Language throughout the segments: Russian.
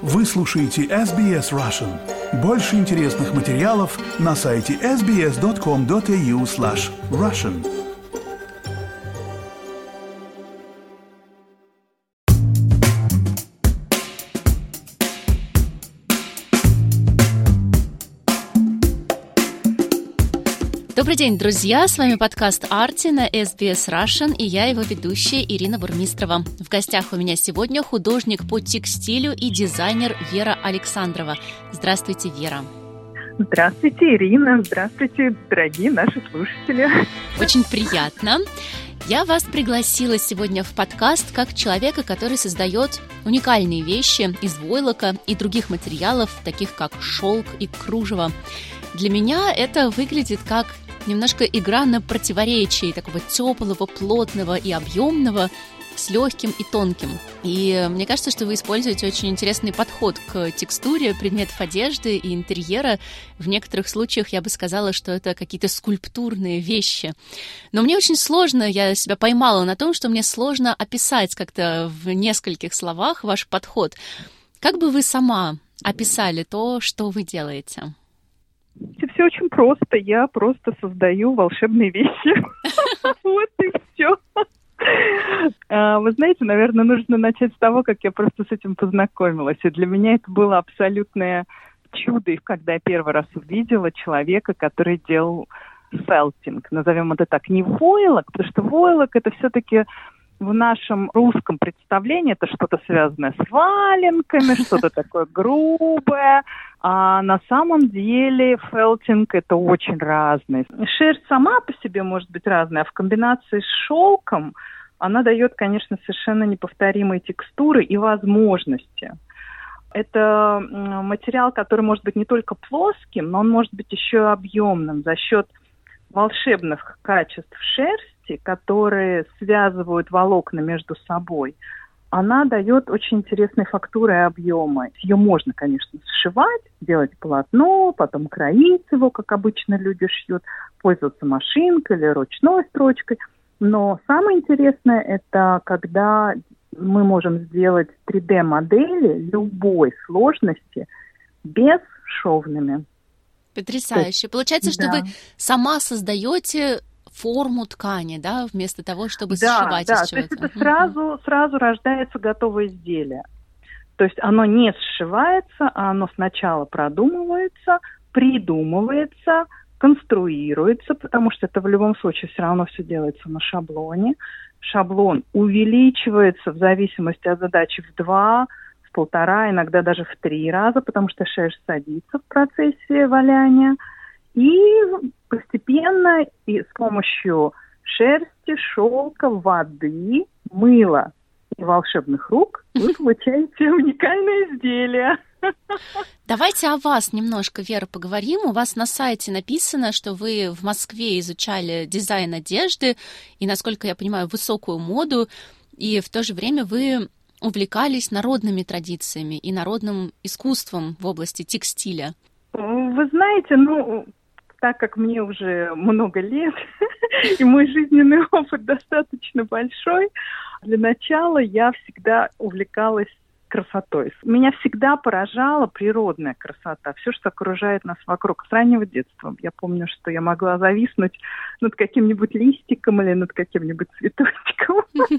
Вы слушаете SBS Russian. Больше интересных материалов на сайте sbs.com.au/russian. Добрый день, друзья! С вами подкаст «Арти» на SBS Russian, и я его ведущая Ирина Бурмистрова. В гостях у меня сегодня художник по текстилю и дизайнер Вера Александрова. Здравствуйте, Вера! Здравствуйте, Ирина! Здравствуйте, дорогие наши слушатели! Очень приятно! Я вас пригласила сегодня в подкаст как человека, который создает уникальные вещи из войлока и других материалов, таких как шелк и кружево. Для меня это выглядит как немножко игра на противоречии такого теплого, плотного и объемного с легким и тонким. И мне кажется, что вы используете очень интересный подход к текстуре предметов одежды и интерьера. В некоторых случаях я бы сказала, что это какие-то скульптурные вещи. Но мне очень сложно, я себя поймала на том, что мне сложно описать как-то в нескольких словах ваш подход. Как бы вы сама описали то, что вы делаете? Все очень просто. Я просто создаю волшебные вещи. Вот и все. Вы знаете, наверное, нужно начать с того, как я просто с этим познакомилась. И для меня это было абсолютное чудо, когда я первый раз увидела человека, который делал фелтинг. Назовем это так, не войлок, потому что войлок это все-таки в нашем русском представлении это что-то связанное с валенками, что-то такое грубое. А на самом деле фелтинг это очень разное. Шерсть сама по себе может быть разная, а в комбинации с шелком она дает, конечно, совершенно неповторимые текстуры и возможности. Это материал, который может быть не только плоским, но он может быть еще объемным за счет волшебных качеств шерсти, которые связывают волокна между собой. Она дает очень интересные фактуры и объемы. Ее можно, конечно, сшивать, делать полотно, потом кроить его, как обычно люди шьют, пользоваться машинкой или ручной строчкой. Но самое интересное, это когда мы можем сделать 3D-модели любой сложности бесшовными. Потрясающе. Получается, что вы сама создаете форму ткани, да, вместо того, чтобы сшивать из чего-то. То есть это сразу рождается готовое изделие. То есть оно не сшивается, а оно сначала продумывается, придумывается, конструируется, потому что это в любом случае все равно все делается на шаблоне. Шаблон увеличивается в зависимости от задачи в 2, в 1,5, иногда даже в 3 раза, потому что шерсть садится в процессе валяния. И постепенно и с помощью шерсти, шелка, воды, мыла и волшебных рук вы получаете уникальное изделие. Давайте о вас немножко, Вера, поговорим. У вас на сайте написано, что вы в Москве изучали дизайн одежды и, насколько я понимаю, высокую моду, и в то же время вы увлекались народными традициями и народным искусством в области текстиля. Вы знаете, так как мне уже много лет, и мой жизненный опыт достаточно большой, для начала я всегда увлекалась красотой. Меня всегда поражала природная красота, все, что окружает нас вокруг с раннего детства. Я помню, что я могла зависнуть над каким-нибудь листиком или над каким-нибудь цветочком.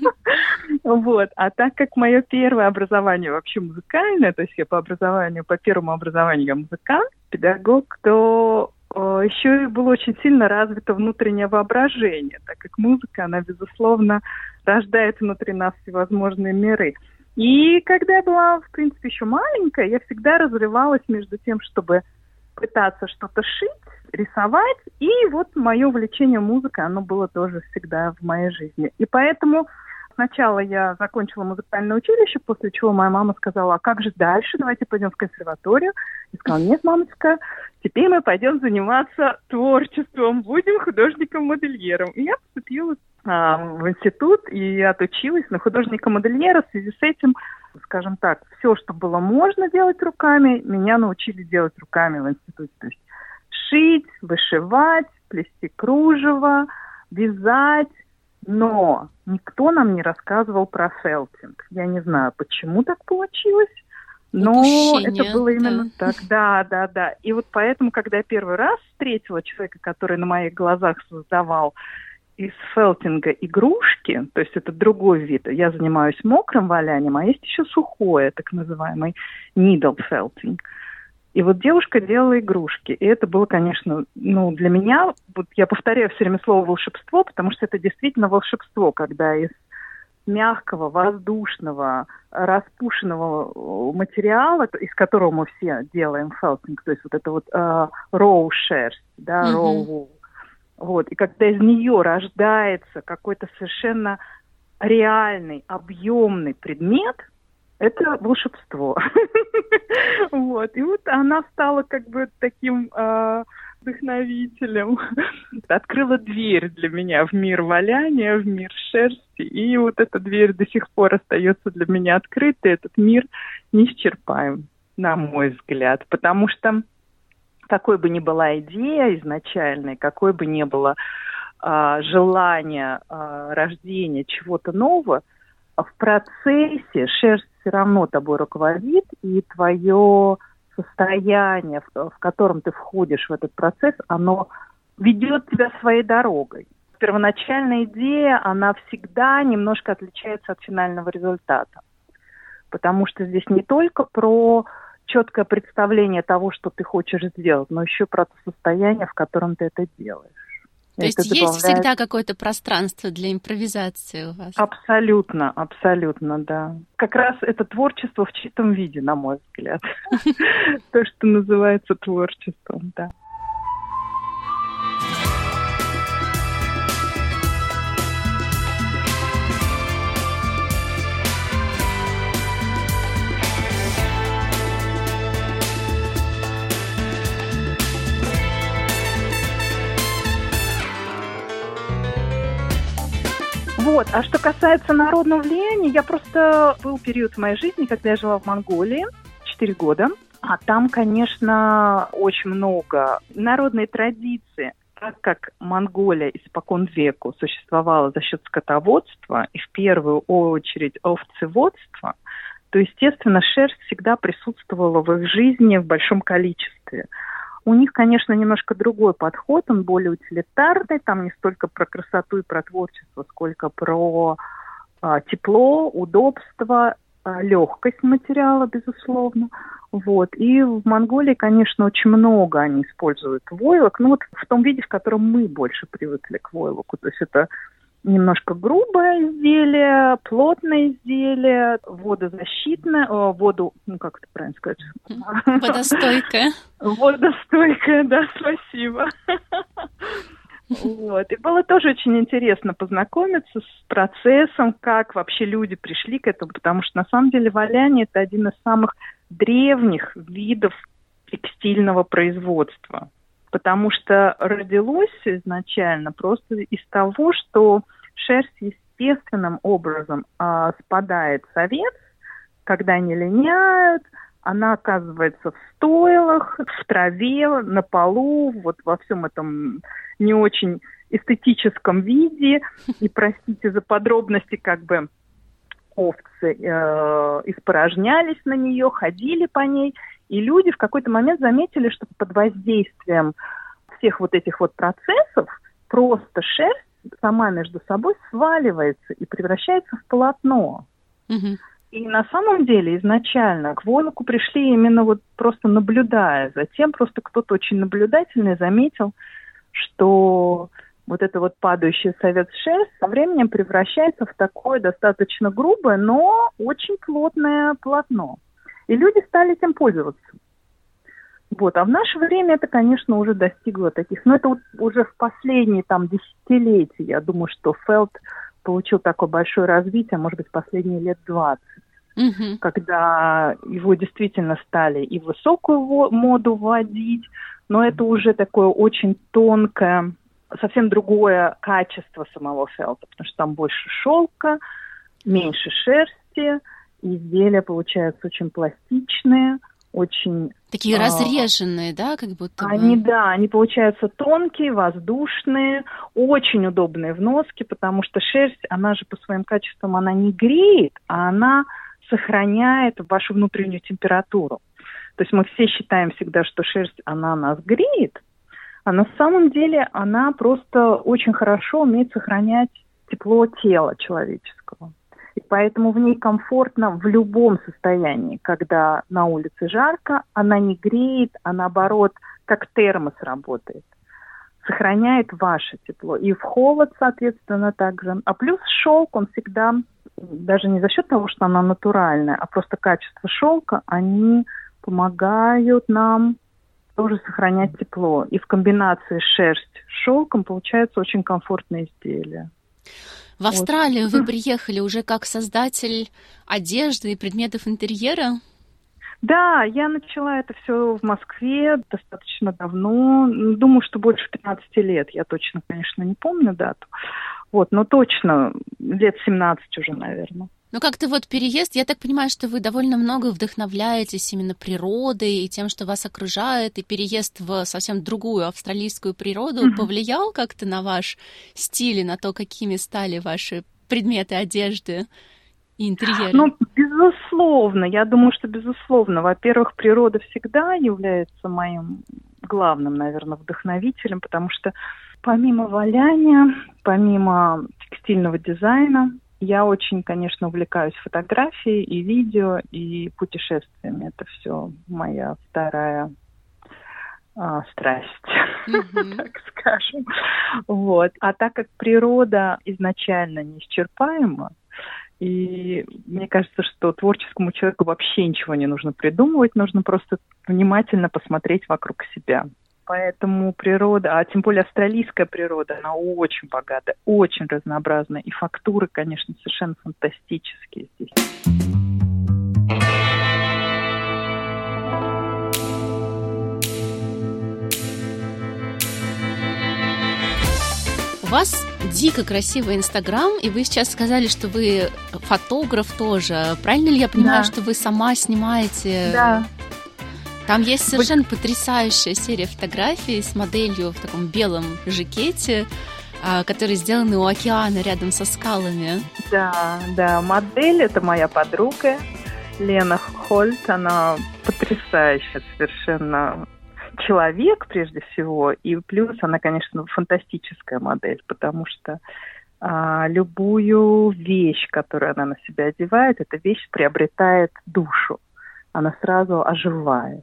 Вот. А так как мое первое образование вообще музыкальное, то есть я по первому образованию я музыкант, педагог, то еще и было очень сильно развито внутреннее воображение, так как музыка, она, безусловно, рождает внутри нас всевозможные миры. И когда я была, в принципе, еще маленькая, я всегда разрывалась между тем, чтобы пытаться что-то шить, рисовать, и вот мое увлечение музыкой, оно было тоже всегда в моей жизни. И поэтому сначала я закончила музыкальное училище, после чего моя мама сказала, а как же дальше, давайте пойдем в консерваторию. Я сказала, нет, мамочка, теперь мы пойдем заниматься творчеством, будем художником-модельером. И я поступила в институт и отучилась на художника-модельера. В связи с этим, скажем так, все, что было можно делать руками, меня научили делать руками в институте. То есть шить, вышивать, плести кружево, вязать. Но никто нам не рассказывал про фелтинг. Я не знаю, почему так получилось, Но упущение, это было именно да. так. Да. И вот поэтому, когда я первый раз встретила человека, который на моих глазах создавал из фелтинга игрушки, то есть это другой вид. Я занимаюсь мокрым валянием, а есть еще сухое, так называемый needle felting. И вот девушка делала игрушки. И это было, конечно, для меня, вот я повторяю все время слово волшебство, потому что это действительно волшебство, когда из мягкого, воздушного, распушенного материала, из которого мы все делаем фелтинг, то есть вот это вот raw шерсть, да, raw wool. Вот, и когда из нее рождается какой-то совершенно реальный, объемный предмет, это волшебство. Вот, и вот она стала как бы таким вдохновителем. Открыла дверь для меня в мир валяния, в мир шерсти, и вот эта дверь до сих пор остается для меня открытой. Этот мир неисчерпаем, на мой взгляд, потому что какой бы ни была идея изначальной, какой бы ни было желание рождения чего-то нового, в процессе шерсть все равно тобой руководит, и твое состояние, в котором ты входишь в этот процесс, оно ведет тебя своей дорогой. Первоначальная идея, она всегда немножко отличается от финального результата. Потому что здесь не только про четкое представление того, что ты хочешь сделать, но еще про то состояние, в котором ты это делаешь. То есть есть всегда какое-то пространство для импровизации у вас? Абсолютно, да. Как раз это творчество в чистом виде, на мой взгляд. То, что называется творчеством, да. Вот. А что касается народного влияния, был период в моей жизни, когда я жила в Монголии 4 года, а там, конечно, очень много народной традиции. Так как Монголия испокон веку существовала за счет скотоводства и в первую очередь овцеводства, то, естественно, шерсть всегда присутствовала в их жизни в большом количестве. У них, конечно, немножко другой подход, он более утилитарный, там не столько про красоту и про творчество, сколько про тепло, удобство, легкость материала, безусловно. Вот. И в Монголии, конечно, очень много они используют войлок, вот в том виде, в котором мы больше привыкли к войлоку. То есть это немножко грубое изделие, плотное изделие, водозащитное, как это правильно сказать? Водостойкое. Водостойкое, да, спасибо. Вот. И было тоже очень интересно познакомиться с процессом, как вообще люди пришли к этому, потому что на самом деле валяние – это один из самых древних видов текстильного производства. Потому что родилось изначально просто из того, что шерсть естественным образом спадает с овец, когда они линяют, она оказывается в стойлах, в траве, на полу, вот во всем этом не очень эстетическом виде. И, простите за подробности, как бы овцы испорожнялись на нее, ходили по ней. И люди в какой-то момент заметили, что под воздействием всех вот этих вот процессов просто шерсть сама между собой сваливается и превращается в полотно. Mm-hmm. И на самом деле изначально к войлоку пришли именно вот просто наблюдая. Затем просто кто-то очень наблюдательный заметил, что вот это вот падающая с овец шерсть со временем превращается в такое достаточно грубое, но очень плотное полотно. И люди стали этим пользоваться. Вот. А в наше время это, конечно, уже достигло таких... Но это вот уже в последние десятилетия, я думаю, что фелт получил такое большое развитие, может быть, последние лет 20. Mm-hmm. Когда его действительно стали и в высокую моду вводить, но это уже такое очень тонкое, совсем другое качество самого фелта, потому что там больше шелка, меньше шерсти, изделия получаются очень пластичные, очень... Такие разреженные, да, как будто бы? Они получаются тонкие, воздушные, очень удобные в носке, потому что шерсть, она же по своим качествам, она не греет, а она сохраняет вашу внутреннюю температуру. То есть мы все считаем всегда, что шерсть, она нас греет, а на самом деле она просто очень хорошо умеет сохранять тепло тела человеческого. И поэтому в ней комфортно в любом состоянии. Когда на улице жарко, она не греет, а наоборот, как термос работает. Сохраняет ваше тепло. И в холод, соответственно, также. А плюс шелк, он всегда, даже не за счет того, что она натуральная, а просто качество шелка, они помогают нам тоже сохранять тепло. И в комбинации шерсть с шелком получается очень комфортное изделие. В Австралию вы приехали уже как создатель одежды и предметов интерьера? Да, я начала это все в Москве достаточно давно. Думаю, что больше 15 лет. Я точно, конечно, не помню дату. Но точно лет 17 уже, наверное. Ну, как-то переезд, я так понимаю, что вы довольно много вдохновляетесь именно природой и тем, что вас окружает, и переезд в совсем другую австралийскую природу повлиял как-то на ваш стиль и на то, какими стали ваши предметы одежды и интерьеры? Безусловно. Я думаю, что безусловно. Во-первых, природа всегда является моим главным, наверное, вдохновителем, потому что помимо валяния, помимо текстильного дизайна, я очень, конечно, увлекаюсь фотографией и видео, и путешествиями. Это все моя вторая страсть, так скажем. А так как природа изначально неисчерпаема, и мне кажется, что творческому человеку вообще ничего не нужно придумывать, нужно просто внимательно посмотреть вокруг себя. Поэтому природа, а тем более австралийская природа, она очень богата, очень разнообразная. И фактуры, конечно, совершенно фантастические здесь. У вас дико красивый Инстаграм, и вы сейчас сказали, что вы фотограф тоже. Правильно ли я понимаю, что вы сама снимаете? Да. Там есть совершенно потрясающая серия фотографий с моделью в таком белом жакете, которые сделаны у океана рядом со скалами. Да, модель — это моя подруга Лена Хольт. Она потрясающая совершенно человек, прежде всего, и плюс она, конечно, фантастическая модель, потому что любую вещь, которую она на себя одевает, эта вещь приобретает душу. Она сразу оживает.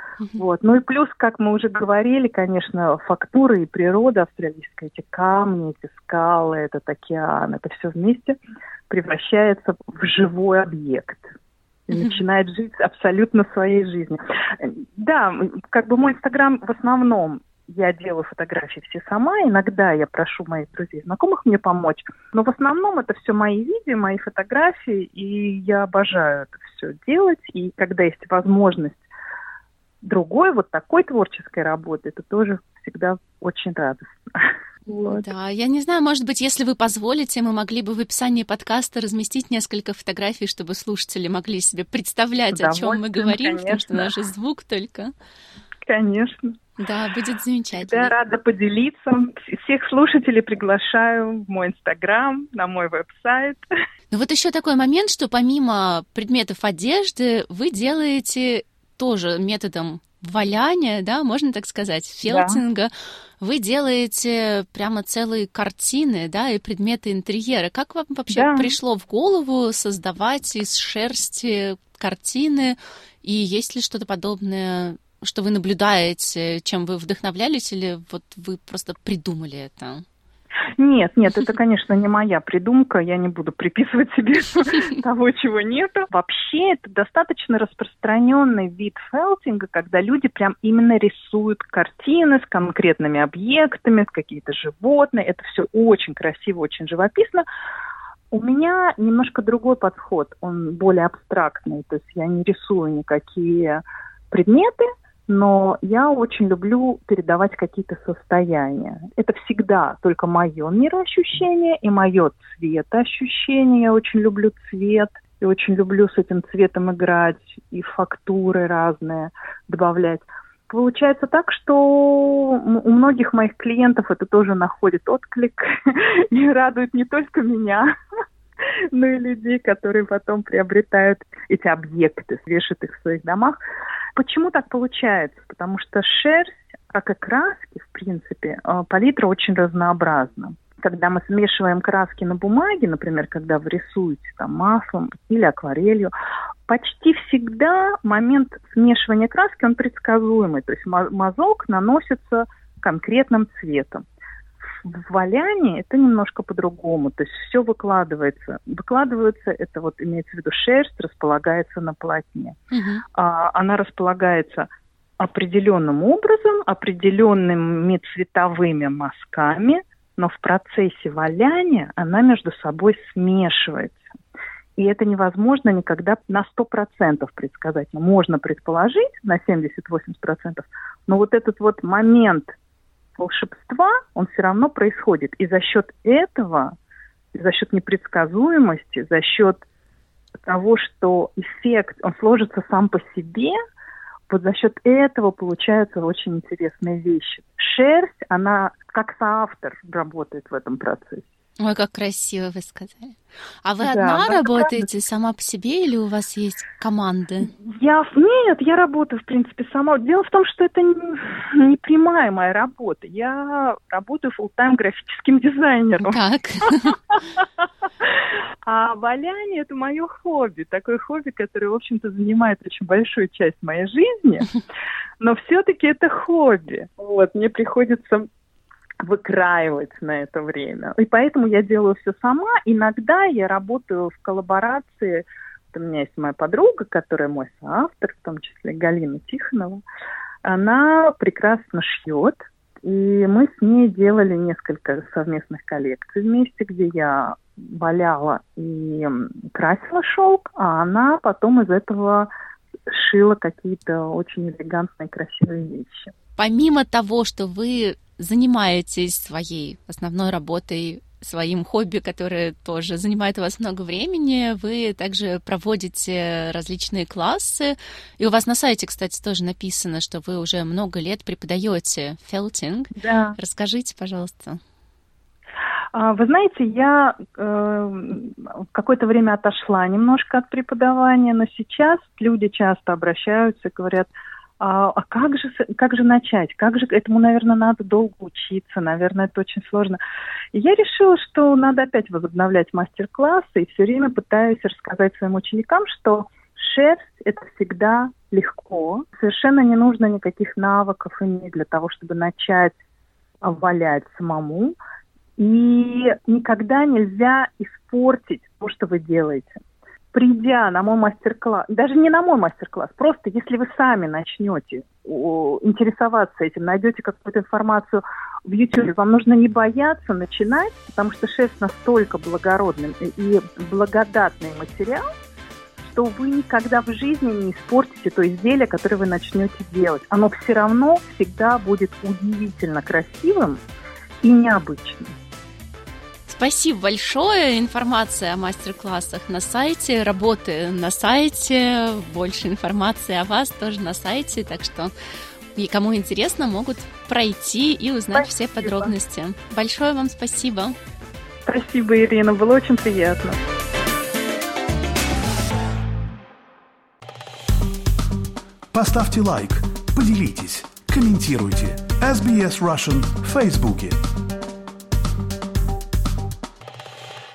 Ну и плюс, как мы уже говорили, конечно, фактура и природа австралийская, эти камни, эти скалы, этот океан, это все вместе превращается в живой объект и начинает жить абсолютно своей жизнью. Да, мой Инстаграм в основном я делаю фотографии все сама, иногда я прошу моих друзей, знакомых мне помочь, но в основном это все мои видео, мои фотографии, и я обожаю это все делать, и когда есть возможность другой такой творческой работы, это тоже всегда очень радостно. Да, я не знаю, может быть, если вы позволите, мы могли бы в описании подкаста разместить несколько фотографий, чтобы слушатели могли себе представлять, о чем мы говорим, потому что наш звук только. Конечно. Да, будет замечательно. Я рада поделиться. Всех слушателей приглашаю в мой Инстаграм, на мой веб-сайт. Ну еще такой момент, что помимо предметов одежды вы делаете тоже методом валяния, да, можно так сказать, фелтинга. Да. Вы делаете прямо целые картины, да, и предметы интерьера. Как вам вообще пришло в голову создавать из шерсти картины? И есть ли что-то подобное, что вы наблюдаете, чем вы вдохновлялись, или вы просто придумали это? Нет, это, конечно, не моя придумка, я не буду приписывать себе того, чего нету. Вообще, это достаточно распространенный вид фелтинга, когда люди прям именно рисуют картины с конкретными объектами, с какие-то животные. Это все очень красиво, очень живописно. У меня немножко другой подход, он более абстрактный, то есть я не рисую никакие предметы, но я очень люблю передавать какие-то состояния. Это всегда только мое мироощущение и мое цветоощущение. Я очень люблю цвет и очень люблю с этим цветом играть и фактуры разные добавлять. Получается так, что у многих моих клиентов это тоже находит отклик и радует не только меня, ну и людей, которые потом приобретают эти объекты, вешают их в своих домах. Почему так получается? Потому что шерсть, как и краски, в принципе, палитра очень разнообразна. Когда мы смешиваем краски на бумаге, например, когда вы рисуете там маслом или акварелью, почти всегда момент смешивания краски, он предсказуемый. То есть мазок наносится конкретным цветом. В валянии это немножко по-другому. То есть все выкладывается. Выкладывается, это вот имеется в виду шерсть, располагается на полотне. Она располагается определенным образом, определенными цветовыми мазками, но в процессе валяния она между собой смешивается. И это невозможно никогда на 100% предсказать. Можно предположить на 70-80%, но вот этот вот момент волшебства, он все равно происходит. И за счет этого, за счет непредсказуемости, за счет того, что эффект, он сложится сам по себе, вот за счет этого получаются очень интересные вещи. Шерсть, она как соавтор работает в этом процессе. Ой, как красиво вы сказали. А вы одна работаете сама по себе или у вас есть команды? Нет, я работаю, в принципе, сама. Дело в том, что это не прямая моя работа. Я работаю фулл-тайм графическим дизайнером. Так. А валяние – это мое хобби. Такое хобби, которое, в общем-то, занимает очень большую часть моей жизни. Но все-таки это хобби. Вот, мне приходится выкраивать на это время. И поэтому я делаю все сама. Иногда я работаю в коллаборации. Вот у меня есть моя подруга, которая мой соавтор, в том числе Галина Тихонова. Она прекрасно шьет. И мы с ней делали несколько совместных коллекций вместе, где я валяла и красила шелк, а она потом из этого шила какие-то очень элегантные, красивые вещи. Помимо того, что вы занимаетесь своей основной работой, своим хобби, которое тоже занимает у вас много времени, вы также проводите различные классы. И у вас на сайте, кстати, тоже написано, что вы уже много лет преподаете фелтинг. Да. Расскажите, пожалуйста. Вы знаете, я какое-то время отошла немножко от преподавания, но сейчас люди часто обращаются и говорят: а как же начать? Как же этому, наверное, надо долго учиться, наверное, это очень сложно. И я решила, что надо опять возобновлять мастер-классы, и все время пытаюсь рассказать своим ученикам, что шерсть – это всегда легко, совершенно не нужно никаких навыков иметь для того, чтобы начать валять самому, и никогда нельзя испортить то, что вы делаете. Придя на мой мастер-класс, даже не на мой мастер-класс, просто если вы сами начнете интересоваться этим, найдете какую-то информацию в YouTube, вам нужно не бояться начинать, потому что шерсть настолько благородный и благодатный материал, что вы никогда в жизни не испортите то изделие, которое вы начнете делать. Оно все равно всегда будет удивительно красивым и необычным. Спасибо большое. Информация о мастер-классах на сайте, работы на сайте, больше информации о вас тоже на сайте, так что и кому интересно, могут пройти и узнать все подробности. Большое вам спасибо. Спасибо, Ирина, было очень приятно. Поставьте лайк, поделитесь, комментируйте. SBS Russian в Фейсбуке.